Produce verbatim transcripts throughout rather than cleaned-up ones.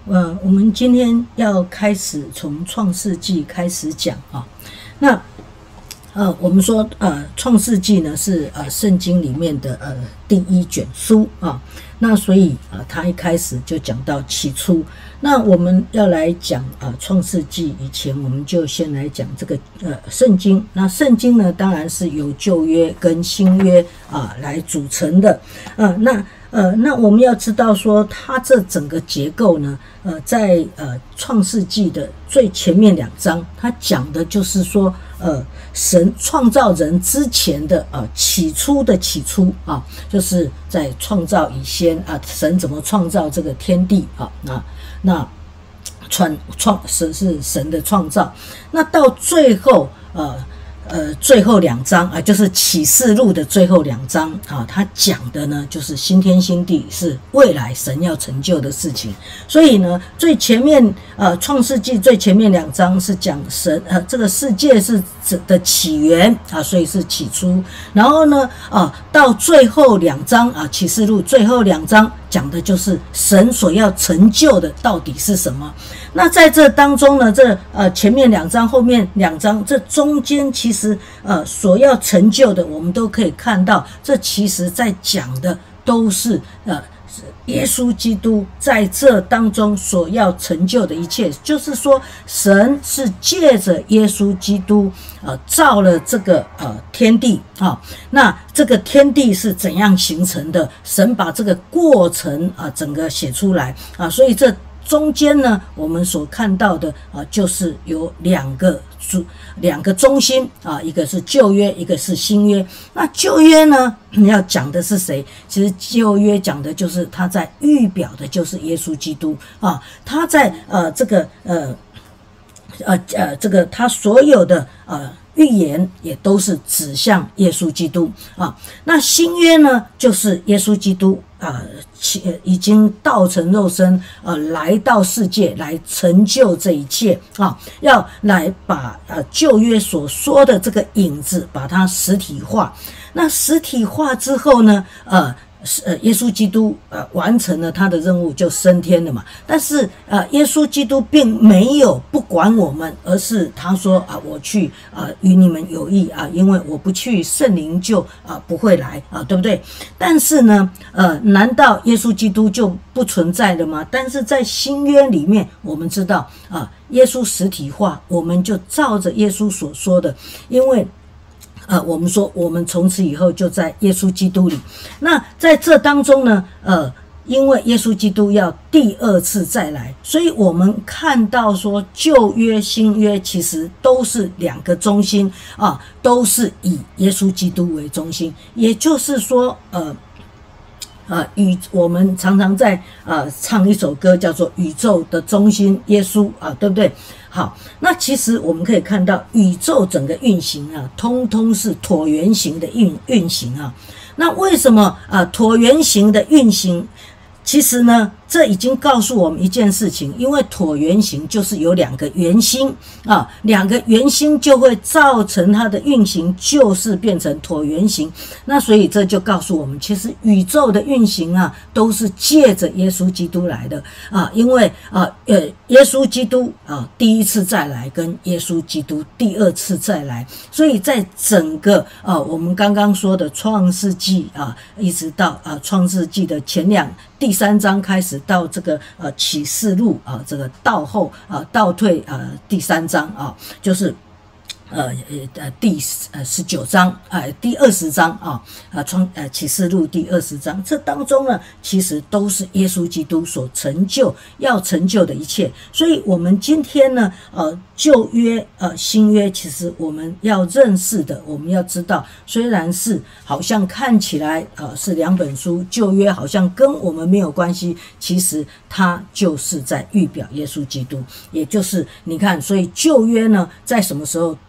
呃，我们今天要开始从创世纪开始讲啊。那呃，我们说呃，创世纪呢是呃圣经里面的呃第一卷书啊。那所以啊、呃，他一开始就讲到起初。那我们要来讲啊、呃，创世纪以前，我们就先来讲这个呃圣经。那圣经呢，当然是由旧约跟新约啊、呃、来组成的。呃，那呃，那我们要知道说，它这整个结构呢，呃，在呃创世纪的最前面两章，它讲的就是说，呃，神创造人之前的呃起初的起初啊，就是在创造以先啊，神怎么创造这个天地啊？那那创创神是神的创造，那到最后呃。呃，最后两章啊、呃，就是启示录的最后两章啊，它讲的呢就是新天新地是未来神要成就的事情。所以呢，最前面呃创世纪最前面两章是讲神呃这个世界是的起源啊，所以是起初。然后呢，啊到最后两章啊，启示录最后两章讲的就是神所要成就的到底是什么。那在这当中呢，这呃前面两章后面两章这中间其实其实呃所要成就的，我们都可以看到，这其实在讲的都是呃耶稣基督在这当中所要成就的一切。就是说，神是借着耶稣基督呃造了这个呃天地啊、哦。那这个天地是怎样形成的？神把这个过程啊、呃、整个写出来啊，所以这中间呢，我们所看到的啊、呃，就是有两个主两个中心啊，一个是旧约，一个是新约。那旧约呢，要讲的是谁？其实旧约讲的就是他在预表的就是耶稣基督啊，他在呃这个呃呃呃这个他所有的呃。预言也都是指向耶稣基督啊。那新约呢，就是耶稣基督啊，已经道成肉身，呃，来到世界来成就这一切啊，要来把呃旧约所说的这个影子，把它实体化。那实体化之后呢，呃。呃，耶稣基督呃完成了他的任务就升天了嘛。但是呃，耶稣基督并没有不管我们，而是他说啊，我去啊与你们有益啊，因为我不去，圣灵就啊不会来啊，对不对？但是呢，呃，难道耶稣基督就不存在了吗？但是在新约里面，我们知道啊，耶稣实体化，我们就照着耶稣所说的，因为。呃，我们说，我们从此以后就在耶稣基督里。那在这当中呢，呃，因为耶稣基督要第二次再来，所以我们看到说，旧约、新约其实都是两个中心啊，都是以耶稣基督为中心。也就是说，呃。呃，宇我们常常在呃唱一首歌，叫做《宇宙的中心耶稣》啊，对不对？好，那其实我们可以看到，宇宙整个运行啊，通通是椭圆形的运运行啊。那为什么啊、呃、椭圆形的运行？其实呢，这已经告诉我们一件事情，因为椭圆形就是有两个圆心啊，两个圆心就会造成它的运行就是变成椭圆形。那所以这就告诉我们，其实宇宙的运行啊，都是借着耶稣基督来的啊，因为啊呃耶稣基督啊第一次再来，跟耶稣基督第二次再来，所以在整个啊我们刚刚说的创世纪啊，一直到啊创世纪的前两。第三章开始到这个呃启示录啊，这个倒后啊倒退啊第三章啊，就是呃呃第呃十九章呃第二十章啊啊创呃启示录第二十章，这当中呢其实都是耶稣基督所成就要成就的一切。所以我们今天呢呃旧约呃新约，其实我们要认识的，我们要知道，虽然是好像看起来呃是两本书，旧约好像跟我们没有关系，其实它就是在预表耶稣基督。也就是你看，所以旧约呢在什么时候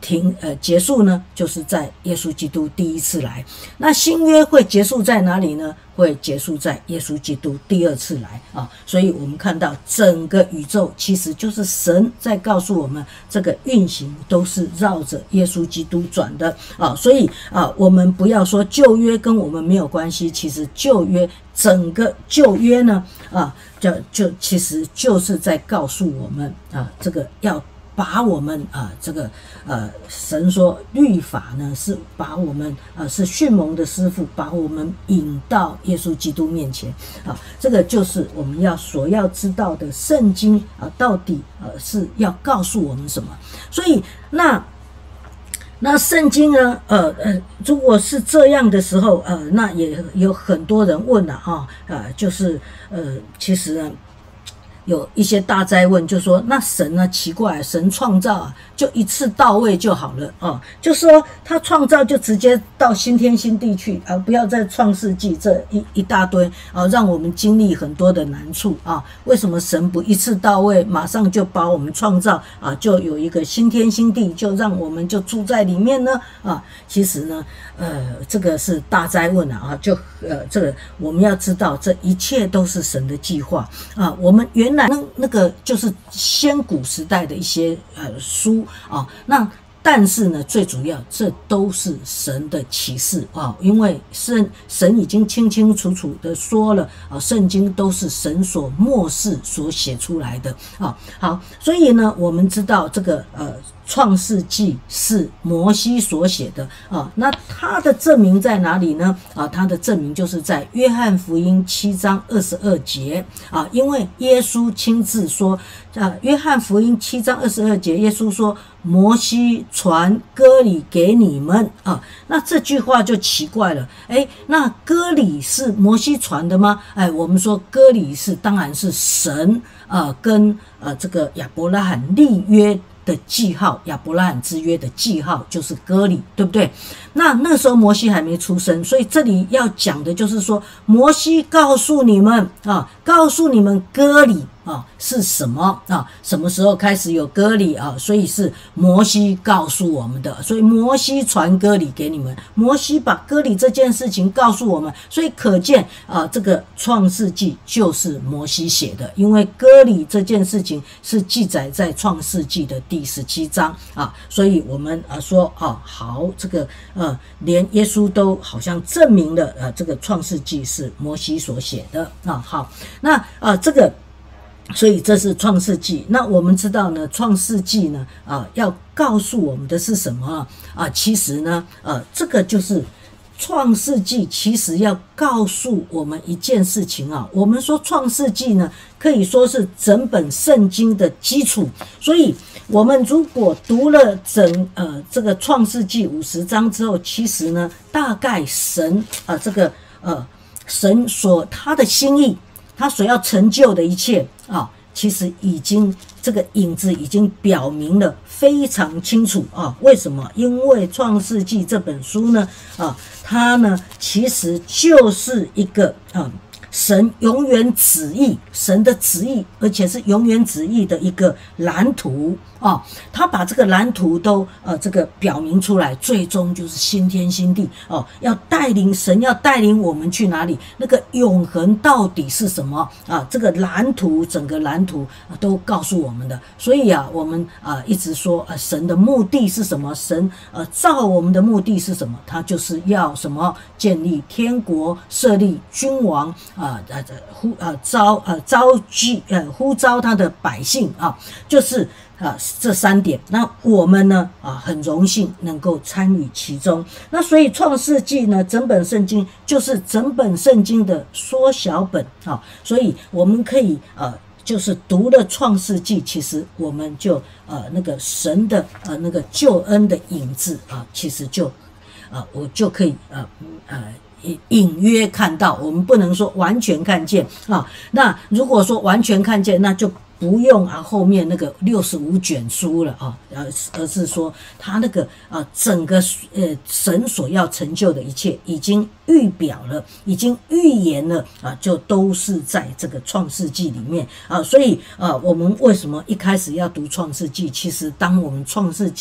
停呃结束呢，就是在耶稣基督第一次来。那新约会结束在哪里呢？会结束在耶稣基督第二次来啊。所以我们看到整个宇宙其实就是神在告诉我们，这个运行都是绕着耶稣基督转的啊。所以啊，我们不要说旧约跟我们没有关系，其实旧约整个旧约呢啊，就就其实就是在告诉我们啊，这个要把我们啊，这个呃，神说律法呢是把我们啊是训蒙的师傅，把我们引到耶稣基督面前啊，这个就是我们要所要知道的圣经啊，到底呃是要告诉我们什么？所以那那圣经呢，呃呃，如果是这样的时候，呃，那也有很多人问了啊，呃，就是呃，其实呢。有一些大哉问，就说那神呢奇怪，神创造啊就一次到位就好了哦，就说他创造就直接到新天新地去啊，不要在创世纪这一一大堆啊，让我们经历很多的难处啊。为什么神不一次到位，马上就把我们创造啊，就有一个新天新地，就让我们就住在里面呢？啊，其实呢，呃，这个是大哉问啊，啊，就呃，这个我们要知道，这一切都是神的计划啊，我们原那那个就是先古时代的一些呃书啊，那但是呢，最主要这都是神的启示啊，因为神神已经清清楚楚的说了啊，圣经都是神所默示所写出来的啊。好，所以呢，我们知道这个呃。创世纪是摩西所写的啊，那他的证明在哪里呢？啊，他的证明就是在约翰福音七章二十二节啊，因为耶稣亲自说，啊，约翰福音七章二十二节，耶稣说摩西传割礼给你们啊，那这句话就奇怪了，哎，那割礼是摩西传的吗？哎，我们说割礼是当然是神啊跟呃这个亚伯拉罕立约的记号，亚伯拉罕之约的记号就是割礼，对不对？那那个时候摩西还没出生，所以这里要讲的就是说，摩西告诉你们啊，告诉你们割礼啊是什么啊？什么时候开始有割礼啊？所以是摩西告诉我们的，所以摩西传割礼给你们，摩西把割礼这件事情告诉我们，所以可见啊，这个创世纪就是摩西写的，因为割礼这件事情是记载在创世纪的第十七章啊，所以我们啊说啊，好，这个呃，连耶稣都好像证明了呃，这个创世纪是摩西所写的啊。好，那呃这个。所以这是创世纪。那我们知道呢，创世纪呢，啊，要告诉我们的是什么啊？其实呢，呃，这个就是创世纪，其实要告诉我们一件事情啊。我们说创世纪呢，可以说是整本圣经的基础。所以，我们如果读了整呃这个创世纪五十章之后，其实呢，大概神啊、呃、这个呃神所他的心意。他所要成就的一切啊，其实已经这个影子已经表明了非常清楚啊。为什么？因为《创世纪》这本书呢，啊，它呢其实就是一个啊神永远旨意，神的旨意，而且是永远旨意的一个蓝图啊。他把这个蓝图都呃这个表明出来，最终就是新天新地哦，要带领神要带领我们去哪里？那个永恒到底是什么啊？这个蓝图，整个蓝图、啊、都告诉我们的。所以啊，我们啊一直说啊，神的目的是什么？神呃造我们的目的是什么？他就是要什么？建立天国，设立君王啊，呃呼呃招呃召集呃呼召他的百姓啊，就是啊这三点。那我们呢啊很荣幸能够参与其中。那所以创世纪呢，整本圣经就是整本圣经的缩小本啊，所以我们可以呃。就是读了创世纪，其实我们就呃那个神的呃那个救恩的影子啊，其实就呃我就可以呃呃隐约看到，我们不能说完全看见啊。那如果说完全看见，那就不用啊后面那个六十五卷书了啊，而而是说他那个啊整个呃神所要成就的一切已经预表了，已经预言了啊，就都是在这个创世纪里面啊。所以啊，我们为什么一开始要读创世纪？其实当我们创世纪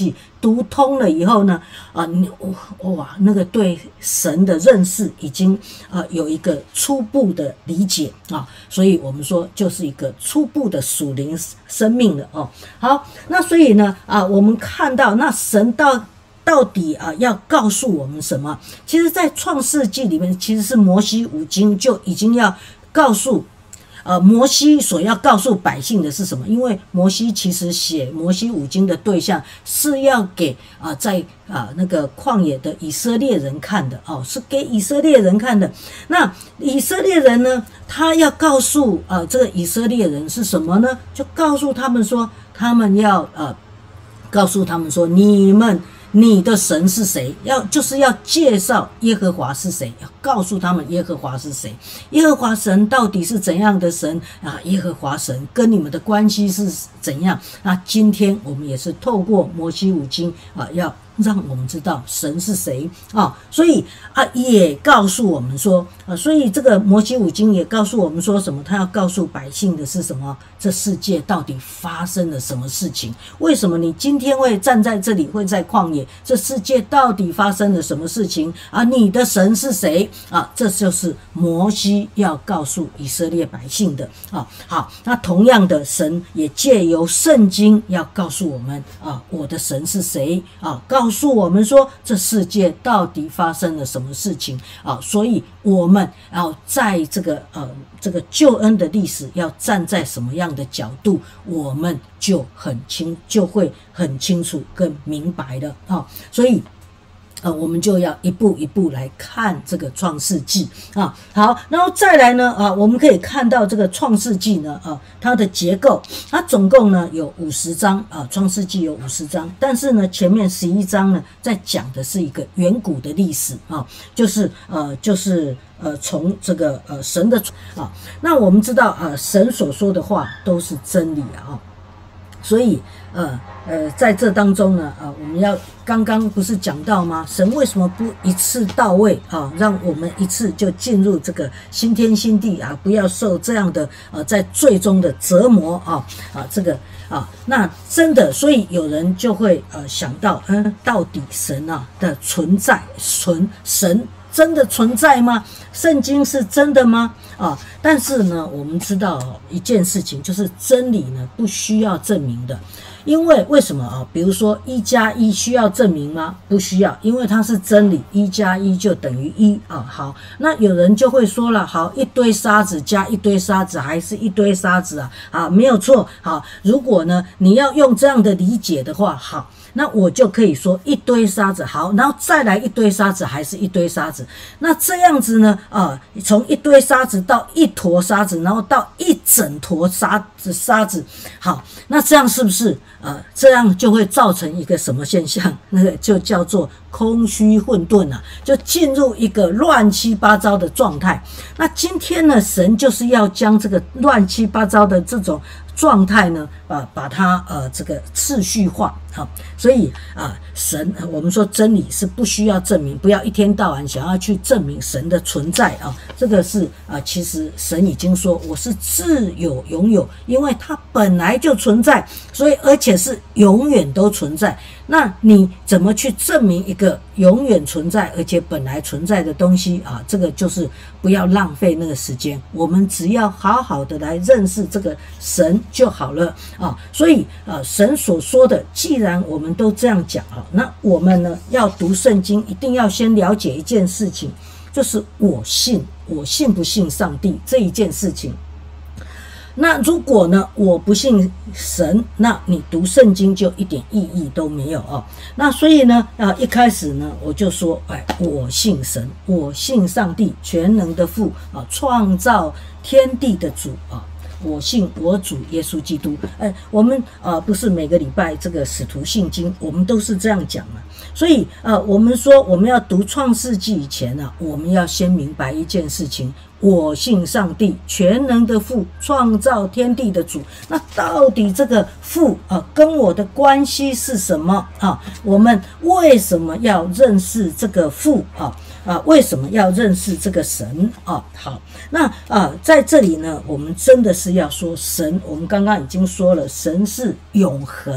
读通了以后呢，啊，你哇，那个对神的认识已经啊有一个初步的理解啊，所以我们说就是一个初步的属灵生命了哦。好，那所以呢啊，我们看到那神到到底啊要告诉我们什么？其实，在创世纪里面，其实是摩西五经就已经要告诉。呃，摩西所要告诉百姓的是什么？因为摩西其实写摩西五经的对象是要给啊、呃，在啊、呃、那个旷野的以色列人看的哦，是给以色列人看的。那以色列人呢，他要告诉啊、呃、这个以色列人是什么呢？就告诉他们说，他们要呃告诉他们说，你们。你的神是谁？要就是要介绍耶和华是谁，要告诉他们耶和华是谁。耶和华神到底是怎样的神啊？耶和华神跟你们的关系是怎样？那今天我们也是透过摩西五经啊，要让我们知道神是谁啊，所以啊也告诉我们说啊，所以这个摩西五经也告诉我们说什么？他要告诉百姓的是什么？这世界到底发生了什么事情？为什么你今天会站在这里，会在旷野？这世界到底发生了什么事情啊？你的神是谁啊？这就是摩西要告诉以色列百姓的啊。好，那同样的，神也借由圣经要告诉我们啊，我的神是谁啊？告诉我们说，这世界到底发生了什么事情啊？所以我们要在这个呃这个救恩的历史，要站在什么样的角度，我们就很清就会很清楚更明白了啊。所以呃，我们就要一步一步来看这个创世纪啊。好，然后再来呢啊，我们可以看到这个创世纪呢啊，它的结构，它总共呢有五十章啊，创世纪有五十章，但是呢前面十一章呢在讲的是一个远古的历史啊，就是呃就是呃从这个呃神的啊，那我们知道啊，神所说的话都是真理啊。所以，呃呃，在这当中呢，啊、呃，我们要刚刚不是讲到吗？神为什么不一次到位啊，让我们一次就进入这个新天新地啊，不要受这样的呃在最终的折磨啊啊这个啊，那真的，所以有人就会呃想到，嗯，到底神啊的存在，存神真的存在吗？圣经是真的吗？啊，但是呢，我们知道一件事情，就是真理呢不需要证明的，因为为什么啊？比如说一加一需要证明吗？不需要，因为它是真理，一加一就等于一啊。好，那有人就会说了，好，一堆沙子加一堆沙子还是一堆沙子啊？啊，没有错。好，如果呢你要用这样的理解的话，好。那我就可以说一堆沙子，好，然后再来一堆沙子，还是一堆沙子。那这样子呢，啊、呃，从一堆沙子到一坨沙子，然后到一整坨沙子沙子，好，那这样是不是呃，这样就会造成一个什么现象？那个就叫做空虚混沌啊，就进入一个乱七八糟的状态。那今天呢，神就是要将这个乱七八糟的这种状态呢，啊，把它呃这个次序化，好，所以啊，神我们说真理是不需要证明，不要一天到晚想要去证明神的存在啊，这个是啊，其实神已经说我是自有永有，因为它本来就存在，所以而且是永远都存在。那你怎么去证明一个永远存在而且本来存在的东西啊？这个就是不要浪费那个时间，我们只要好好的来认识这个神就好了啊。所以啊，神所说的，既然我们都这样讲啊，那我们呢要读圣经，一定要先了解一件事情，就是我信，我信不信上帝这一件事情。那如果呢，我不信神，那你读圣经就一点意义都没有哦。那所以呢，啊，一开始呢，我就说，哎，我信神，我信上帝，全能的父啊，创造天地的主啊。我信我主耶稣基督。哎，我们呃不是每个礼拜这个使徒信经，我们都是这样讲嘛。所以呃，我们说我们要读创世纪以前呢、啊，我们要先明白一件事情：我信上帝，全能的父，创造天地的主。那到底这个父啊，跟我的关系是什么啊？我们为什么要认识这个父啊？啊，为什么要认识这个神啊？好，那啊，在这里呢，我们真的是要说神，我们刚刚已经说了，神是永恒的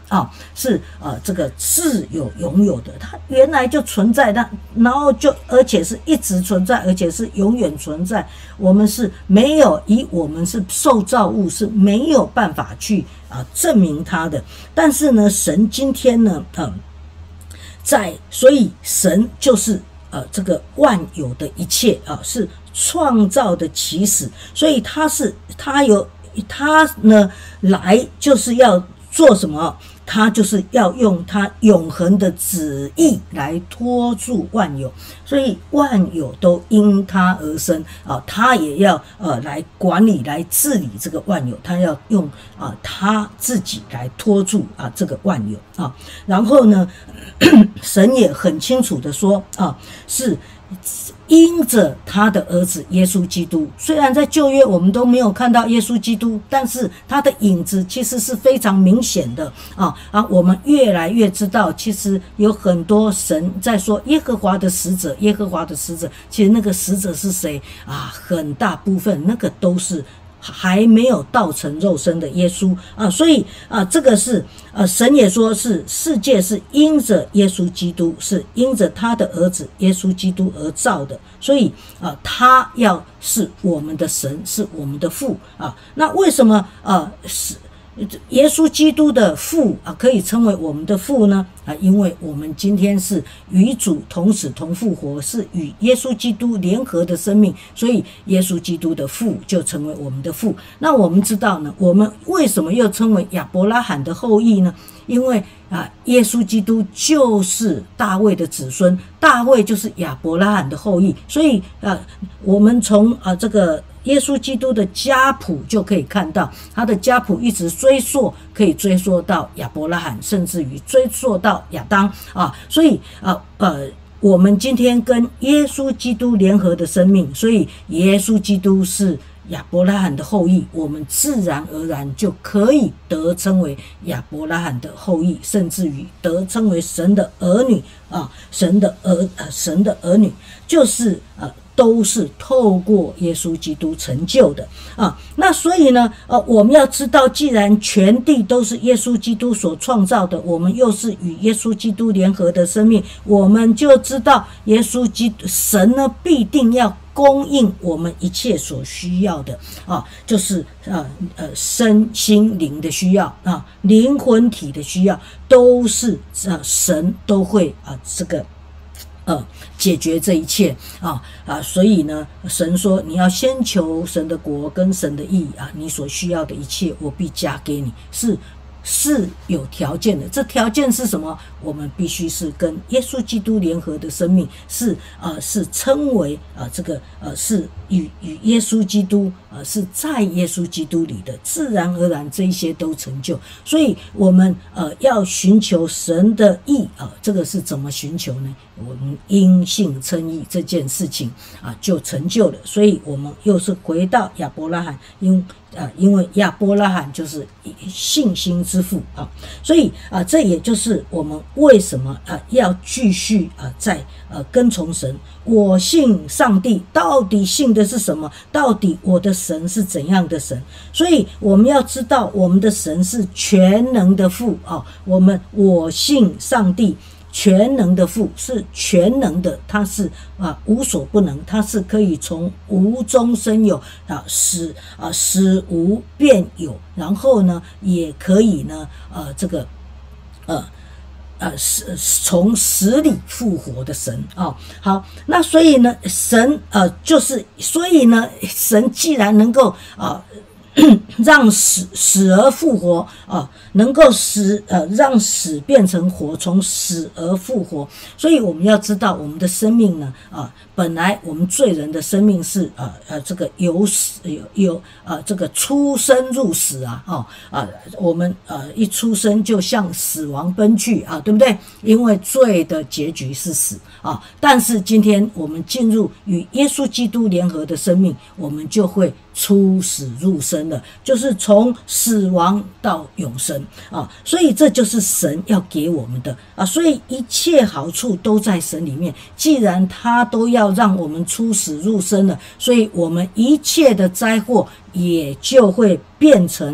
啊，是呃这个自有永有的，它原来就存在，它然后就而且是一直存在，而且是永远存在。我们是没有以我们是受造物是没有办法去啊、呃、证明它的。但是呢，神今天呢，呃，在所以神就是呃这个万有的一切啊、呃，是创造的起始，所以他是他有他呢来就是要做什么？他就是要用他永恒的旨意来托住万有，所以万有都因他而生啊，他也要呃来管理、来治理这个万有，他要用啊他自己来托住啊这个万有啊。然后呢，神也很清楚的说啊，是因着他的儿子耶稣基督，虽然在旧约我们都没有看到耶稣基督，但是他的影子其实是非常明显的啊啊！我们越来越知道，其实有很多神在说耶和华的使者，耶和华的使者，其实那个使者是谁啊？很大部分那个都是还没有道成肉身的耶稣啊，所以啊，这个是呃，神也说是世界是因着耶稣基督，是因着他的儿子耶稣基督而造的，所以啊，他要是我们的神，是我们的父啊。那为什么啊是？耶稣基督的父啊，可以称为我们的父呢啊，因为我们今天是与主同死同复活，是与耶稣基督联合的生命，所以耶稣基督的父就成为我们的父。那我们知道呢，我们为什么又称为亚伯拉罕的后裔呢？因为啊，耶稣基督就是大卫的子孙，大卫就是亚伯拉罕的后裔，所以啊，我们从啊这个耶稣基督的家谱就可以看到，他的家谱一直追溯，可以追溯到亚伯拉罕，甚至于追溯到亚当啊，所以啊呃。我们今天跟耶稣基督联合的生命，所以耶稣基督是亚伯拉罕的后裔，我们自然而然就可以得称为亚伯拉罕的后裔，甚至于得称为神的儿女啊，神的儿、呃、神的儿女就是呃。都是透过耶稣基督成就的啊。那所以呢，呃，我们要知道，既然全地都是耶稣基督所创造的，我们又是与耶稣基督联合的生命，我们就知道耶稣基督神呢必定要供应我们一切所需要的啊，就是呃呃身心灵的需要啊，灵魂体的需要，都是呃神都会啊这个。呃，解决这一切啊啊，所以呢，神说你要先求神的国跟神的义啊，你所需要的一切我必加给你，是是有条件的。这条件是什么？我们必须是跟耶稣基督联合的生命，是呃是称为呃这个呃是与与耶稣基督呃是在耶稣基督里的，自然而然这一些都成就。所以我们呃要寻求神的义啊、呃，这个是怎么寻求呢？我们因信称义这件事情啊就成就了。所以我们又是回到亚伯拉罕，因啊因为亚伯拉罕就是信心之父啊，所以啊这也就是我们为什么啊要继续啊在呃跟从神。我信上帝，到底信的是什么？到底我的神是怎样的神？所以我们要知道，我们的神是全能的父啊。我们我信上帝。全能的父是全能的，他是啊无所不能，他是可以从无中生有啊，使啊使无变有，然后呢也可以呢呃这个呃呃死从死里复活的神啊、哦。好，那所以呢神呃就是所以呢神既然能够啊。让死死而复活啊，能够使呃让死变成活，从死而复活。所以我们要知道，我们的生命呢啊，本来我们罪人的生命是呃呃这个由死有有呃这个出生入死啊啊啊，我们呃一出生就向死亡奔去啊，对不对？因为罪的结局是死啊，但是今天我们进入与耶稣基督联合的生命，我们就会出死入生了，就是从死亡到永生啊！所以这就是神要给我们的啊！所以一切好处都在神里面。既然他都要让我们出死入生了，所以我们一切的灾祸也就会变成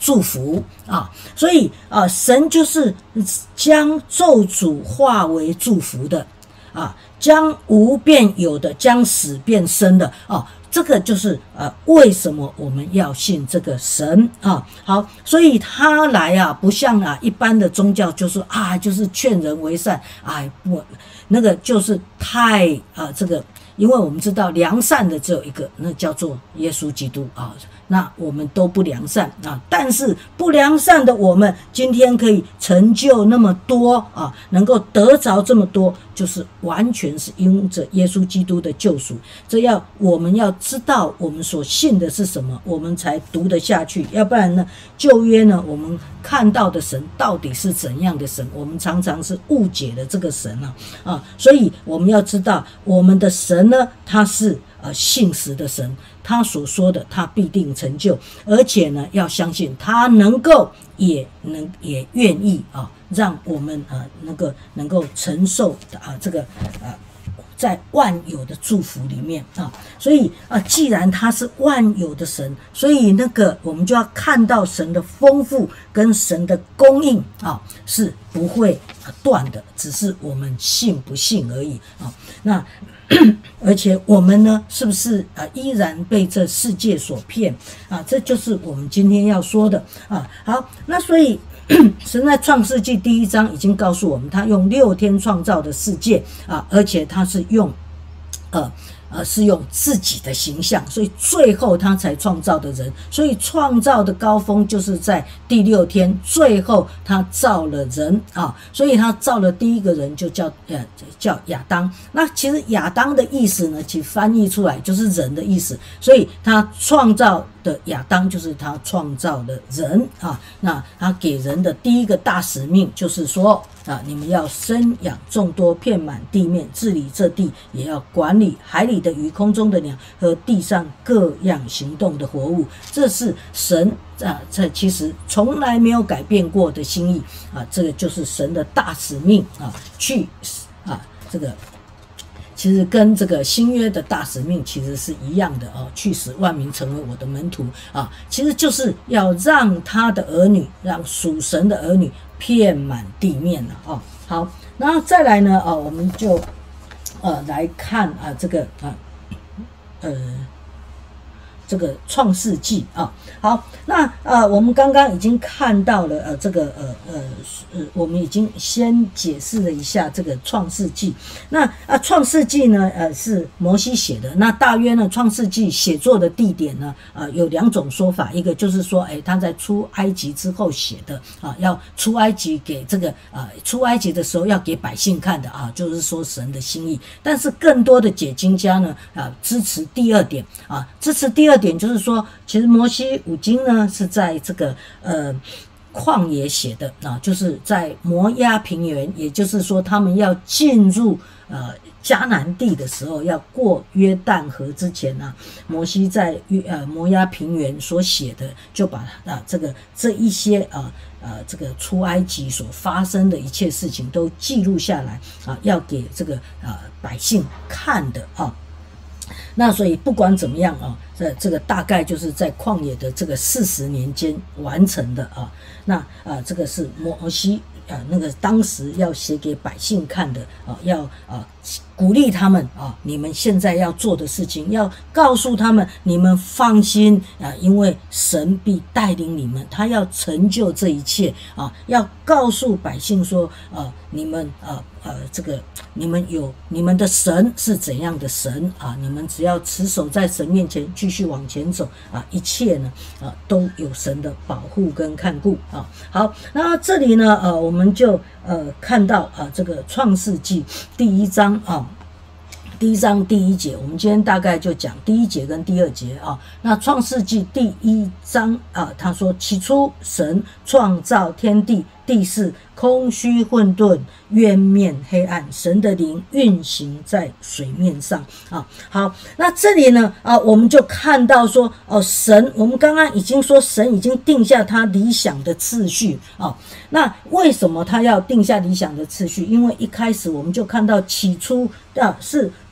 祝福啊。所以啊，神就是将咒诅化为祝福的啊，将无变有的，将死变生的啊。这个就是呃，为什么我们要信这个神啊？好，所以他来啊，不像啊一般的宗教，就是啊，就是劝人为善，哎，不，那个就是太啊，这个，因为我们知道良善的只有一个，那叫做耶稣基督啊。那我们都不良善啊，但是不良善的我们今天可以成就那么多啊，能够得着这么多，就是完全是因着耶稣基督的救赎。这要我们要知道我们所信的是什么，我们才读得下去。要不然呢，旧约呢，我们看到的神到底是怎样的神，我们常常是误解了这个神啊啊，所以我们要知道我们的神呢，他是呃信实的神。他所说的他必定成就，而且呢要相信他能够也能也愿意啊，让我们啊能够能够承受啊这个啊在万有的祝福里面啊。所以啊，既然他是万有的神，所以那个我们就要看到神的丰富跟神的供应啊是不会断的，只是我们信不信而已啊。那而且我们呢，是不是啊依然被这世界所骗啊？这就是我们今天要说的啊。好，那所以神在创世纪第一章已经告诉我们，他用六天创造的世界啊，而且他是用呃。呃，是用自己的形象，所以最后他才创造的人，所以创造的高峰就是在第六天，最后他造了人啊，所以他造了第一个人就叫呃叫亚当。那其实亚当的意思呢，其实翻译出来就是人的意思，所以他创造的亚当就是他创造的人啊。那他给人的第一个大使命就是说啊，你们要生养众多，遍满地面，治理这地，也要管理海里的鱼、空中的鸟和地上各样行动的活物。这是神啊，这其实从来没有改变过的心意啊，这个就是神的大使命啊，去啊这个。其实跟这个新约的大使命其实是一样的哦，去使万民成为我的门徒啊，其实就是要让他的儿女，让属神的儿女遍满地面了哦。好，然后再来呢，哦，我们就呃来看啊这个啊呃。这个创世纪啊，好，那呃，我们刚刚已经看到了呃，这个呃呃呃，我们已经先解释了一下这个创世纪。那啊，创世纪呢，呃，是摩西写的。那大约呢，创世纪写作的地点呢，呃，有两种说法，一个就是说，哎，他在出埃及之后写的啊，要出埃及给这个啊，出埃及的时候要给百姓看的啊，就是说神的心意。但是更多的解经家呢，啊，支持第二点啊，支持第二点。点就是说，其实摩西五经呢是在这个呃旷野写的啊，就是在摩押平原，也就是说他们要进入呃迦南地的时候，要过约旦河之前呢、啊，摩西在呃摩押平原所写的，就把啊这个这一些啊呃这个出埃及所发生的一切事情都记录下来啊，要给这个啊百姓看的啊。那所以不管怎么样啊，这这个大概就是在旷野的这个四十年间完成的啊。那啊，这个是摩西啊，那个当时要写给百姓看的啊，要啊鼓励他们啊，你们现在要做的事情，要告诉他们，你们放心啊，因为神必带领你们，他要成就这一切啊，要告诉百姓说啊，你们啊。呃，这个你们有你们的神是怎样的神啊？你们只要持守在神面前，继续往前走啊，一切呢啊都有神的保护跟看顾啊。好，那这里呢，呃，我们就呃看到啊，这个创世纪第一章啊。第一章第一节，我们今天大概就讲第一节跟第二节啊。那创世纪第一章啊，他说：起初神创造天地，地是空虚混沌，渊面黑暗，神的灵运行在水面上啊。好，那这里呢啊，我们就看到说哦，神，我们刚刚已经说神已经定下他理想的次序啊。那为什么他要定下理想的次序？因为一开始我们就看到起初啊是。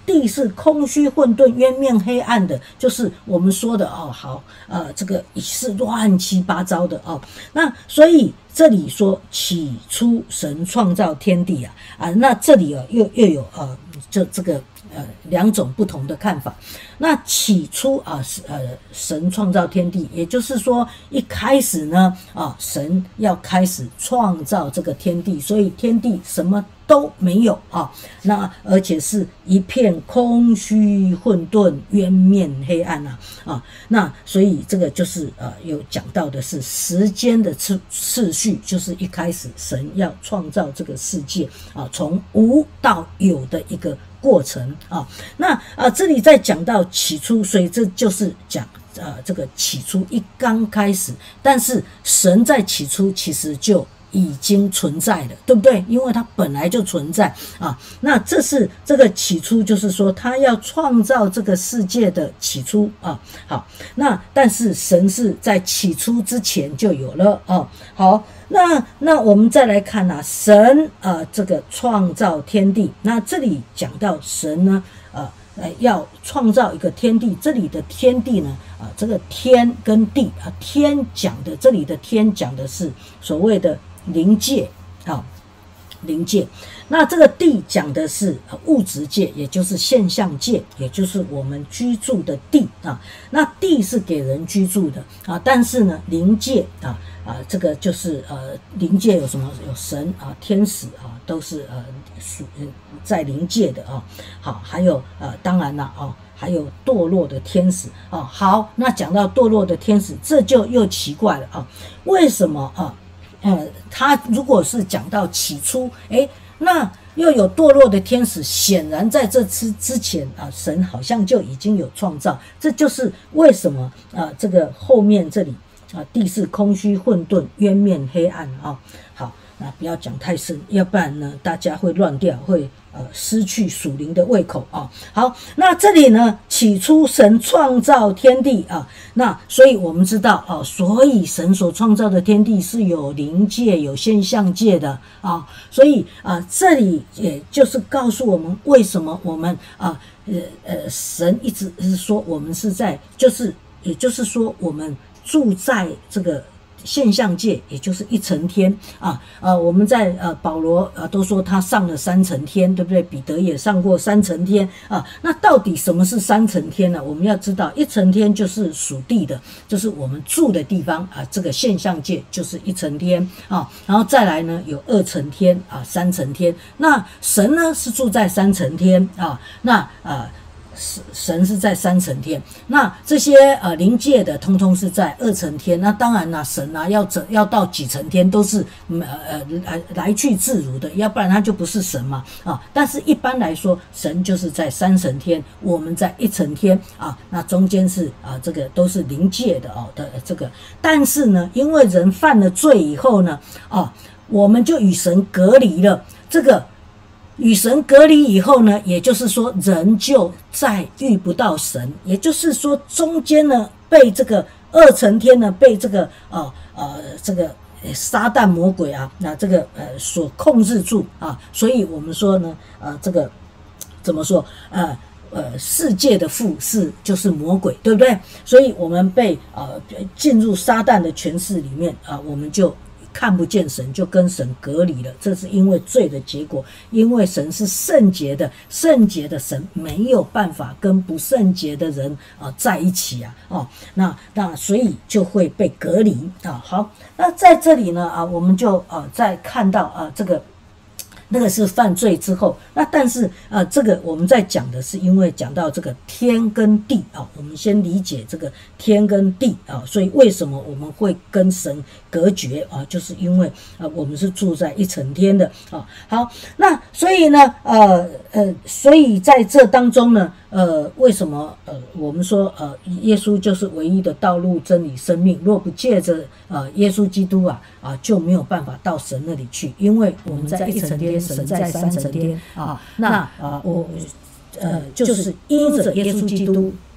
地是空虚混沌渊面黑暗的，就是我们说的哦，好，呃，这个是乱七八糟的哦。那所以这里说起初神创造天地啊啊，那这里啊又又有呃，就这个呃两种不同的看法。那起初啊，呃，神创造天地，也就是说一开始呢啊，神要开始创造这个天地，所以天地什么都没有啊，那而且是一片空虚混沌渊面黑暗啊啊，那所以这个就是呃有讲到的是时间的次次序，就是一开始神要创造这个世界啊，从无到有的一个过程啊。那啊这里在讲到起初，所以这就是讲呃这个起初一刚开始，但是神在起初其实就已经存在了，对不对？因为它本来就存在啊。那这是这个起初，就是说他要创造这个世界的起初啊。好，那但是神是在起初之前就有了啊。好，那那我们再来看啊，神啊这个创造天地，那这里讲到神呢，呃呃要创造一个天地，这里的天地呢，啊这个天跟地啊，天讲的这里的天讲的是所谓的灵界啊，灵界。那这个地讲的是物质界，也就是现象界，也就是我们居住的地啊。那地是给人居住的啊，但是呢，灵界啊啊，这个就是呃，灵界有什么？有神啊、天使啊，都是呃属在灵界的啊。好，还有呃，当然了啊，还有堕落的天使啊。好，那讲到堕落的天使，这就又奇怪了啊，为什么啊？呃，他如果是讲到起初，诶，那又有堕落的天使，显然在这之之前啊，神好像就已经有创造，这就是为什么啊，这个后面这里啊，地是空虚混沌，渊面黑暗啊。好，那不要讲太深，要不然呢，大家会乱掉，会呃失去属灵的胃口啊。好，那这里呢，起初神创造天地啊，那所以我们知道啊，所以神所创造的天地是有灵界、有现象界的啊，所以啊，这里也就是告诉我们为什么我们啊呃呃神一直是说我们是在，就是也就是说我们住在这个现象界，也就是一层天啊，呃，我们在呃保罗呃都说他上了三层天，对不对？彼得也上过三层天啊。那到底什么是三层天呢？我们要知道，一层天就是属地的，就是我们住的地方啊，这个现象界就是一层天啊。然后再来呢，有二层天啊，三层天。那神呢是住在三层天啊，那呃。神是在三层天，那这些呃灵界的通通是在二层天。那当然啦，神啊要整要到几层天都是呃呃来来去自如的，要不然他就不是神嘛啊。但是一般来说，神就是在三层天，我们在一层天啊。那中间是啊这个都是灵界的哦的这个，但是呢，因为人犯了罪以后呢，啊我们就与神隔离了。这个与神隔离以后呢，也就是说人就再遇不到神，也就是说中间呢被这个二层天呢被这个呃呃这个撒旦魔鬼啊，那这个呃所控制住啊，所以我们说呢呃这个怎么说呃呃世界的父是就是魔鬼，对不对？所以我们被呃进入撒旦的权势里面啊，我们就看不见神，就跟神隔离了，这是因为罪的结果。因为神是圣洁的，圣洁的神没有办法跟不圣洁的人啊、呃、在一起啊，哦，那那所以就会被隔离啊。好，那在这里呢啊，我们就啊、呃、再看到啊这个。那个是犯罪之后，那但是呃，这个我们在讲的是因为讲到这个天跟地啊，我们先理解这个天跟地啊，所以为什么我们会跟神隔绝啊？就是因为呃我们是住在一层天的啊。好，那所以呢，呃呃，所以在这当中呢，呃，为什么呃我们说呃耶稣就是唯一的道路、真理、生命？若不借着呃耶稣基督啊啊，就没有办法到神那里去，因为我们在一层天。神在三层天啊，那啊我呃就是因着耶稣基督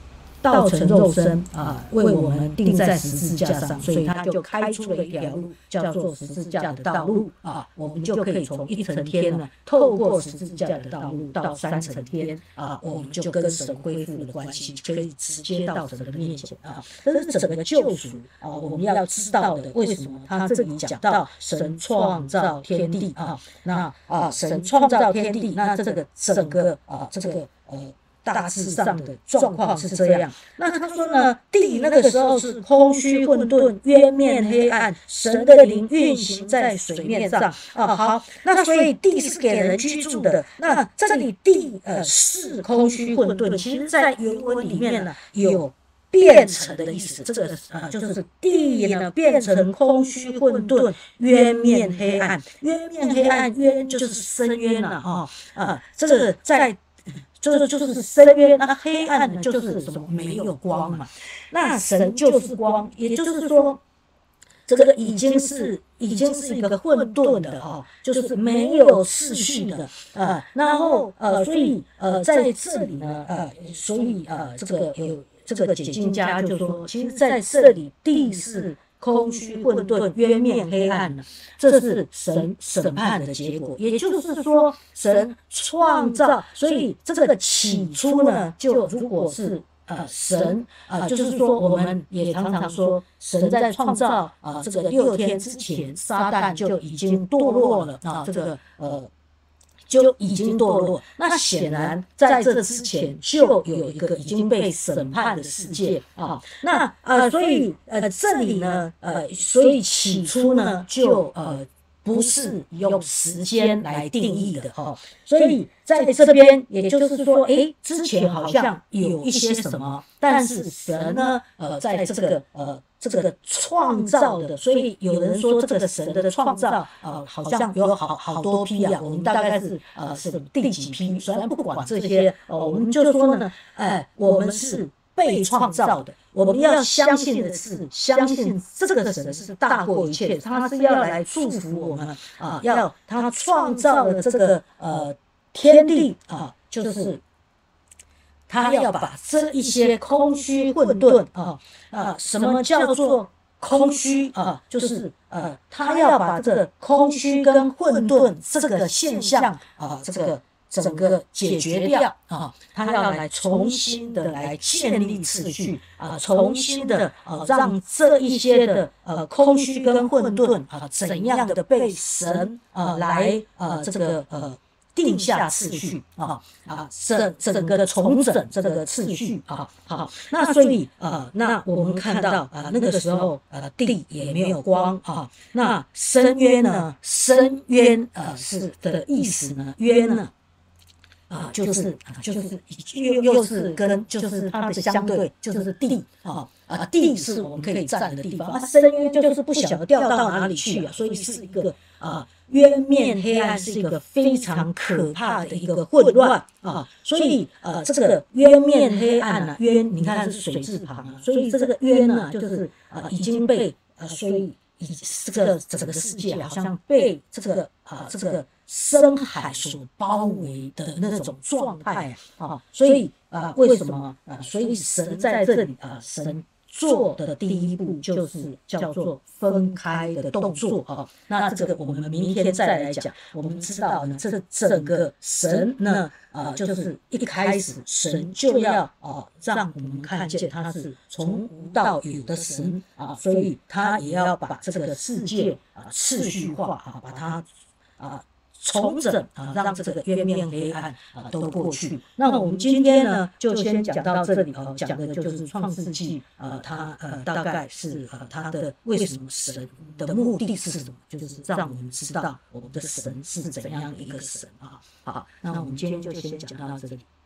道成肉身啊，为我们钉在十字架上，所以他就开出了一条路，叫做十字架的道路啊，我们就可以从一层天呢，透过十字架的道路到三层天啊，我们就跟神恢复了关系，可以直接到神的面前啊。这是整个救赎啊，我们要知道的。为什么他这里讲到神创造天地啊？那啊，神创造天地，那这个整个啊，这个呃。大致上的状况是这样。那他说呢，地那个时候是空虚混沌，渊面黑暗，神的灵运行在水面上啊。好，那所以地是给人居住的。那这里地呃是空虚混沌，其实在原文里面呢有变成的意思。这个呃就是地呢变成空虚混沌，渊面黑暗。渊面黑暗，渊就是深渊了啊啊，这个在。就是就是深渊，那黑暗呢就是什么？没有光嘛。那神就是光，也就是说，这个已经是已经是一个混沌的哦，就是没有次序的啊。然后呃，所以呃在这里呢呃，所以呃这个有这个解经家就说，其实在这里地是空虚混沌，渊面黑暗了，这是神审判的结果。也就是说，神创造，所以这个起初呢，就如果是呃神啊、呃，就是说我们也常常说，神在创造啊、呃、这个六天之前，撒旦就已经堕落了啊，这个呃。就已经堕落，那显然在这之前就有一个已经被审判的世界啊。那呃，所以呃这里呢，呃，所以起初呢就呃不是用时间来定义的哦。所以在这边，也就是说，诶，之前好像有一些什么，但是神呢，呃，在这个呃。这个创造的，所以有人说这个神的创造，呃，好像有好好多批啊。我们大概是呃是第几批？虽然不管这些，呃，我们就说呢，哎，我们是被创造的。我们要相信的是，相信这个神是大过一切，他是要来祝福我们啊，要他创造了这个呃天地啊，就是。他要把这一些空虚混沌啊啊，什么叫做空虚啊？就是呃，他要把这个空虚跟混沌这个现象啊，这个整个解决掉啊，他要来重新的来建立次序啊，重新的呃，让这一些的呃空虚跟混沌啊，怎样的被神啊来呃这个呃。定下次序啊啊，整整个重整这个次序啊，好，那所以呃，那我们看到啊，那个时候呃，地也没有光啊，那深渊呢，深渊呃是的意思呢，渊呢。啊，就是就是又又是跟就是它的相对就是地啊啊，地是我们可以站的地方，啊，深渊就是不晓得掉到哪里去啊，所以是一个啊渊面黑暗，是一个非常可怕的一个混乱啊，所以呃这个渊面黑暗呢，渊你看是水字旁啊，所以这个渊呢就是呃已经被呃所以以这个整个世界好像被这个啊这个。深海所包围的那种状态啊，所以啊，为什么啊？所以神在这里啊，神做的第一步就是叫做分开的动作啊。那这个我们明天再来讲。我们知道呢，这整个神呢啊，就是一开始神就要啊，让我们看见他是从无到有的神啊，所以他也要把这个世界啊次序化啊，把它啊。重整啊，让这个渊面黑暗啊都过去。那我们今天呢，就先讲到这里啊，讲的就是创世纪啊，它呃大概是呃它的为什么神的目的是什么，就是让我们知道我们的神是怎样一个神啊。好，那我们今天就先讲到这里。